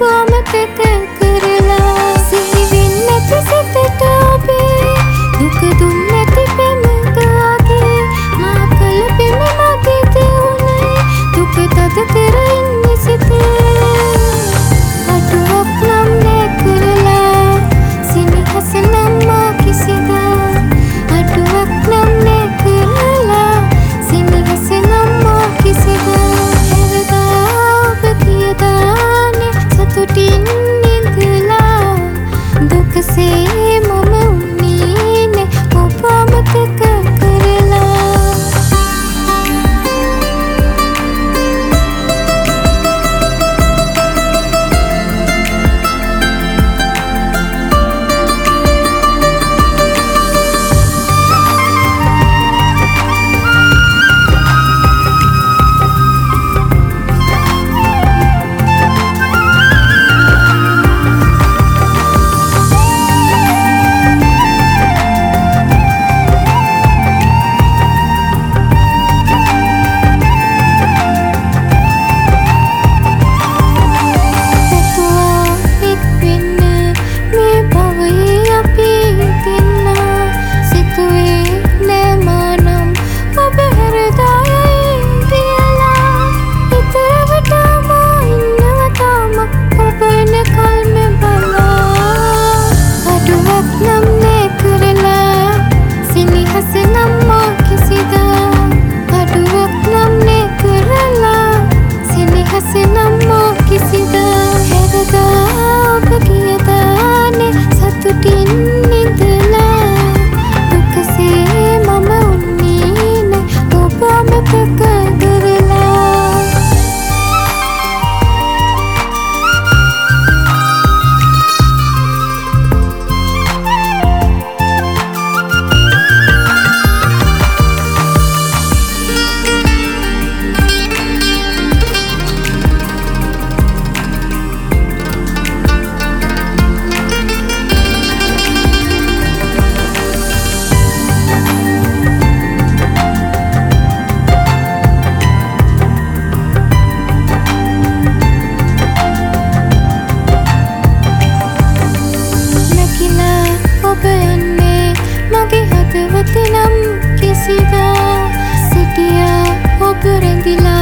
අමතක කරලා සිහි වෙන්නේ නැති සිතට ඔබේ දුක දුන්නේ නැති පෙමකාගේ මා කල පෙම මගේද උනේ දුක තද කර ඉන්නේ සිතේ අටුවක් නම් නෑ කරලා සිනහස නම් මා කිසිදා අටුවක් නම් නෑ කරලා සිනහස නම් මා කිසිදා හැවදා ඔබ කියදානේ සතුටින් නිදලා දුකසේ මම උන්නේ නේ ඔබ අමතක කරලා ඔබ යන්නේ මගේ හදවත නම් කිසිදා සිටියා ඔබ රැඳිලා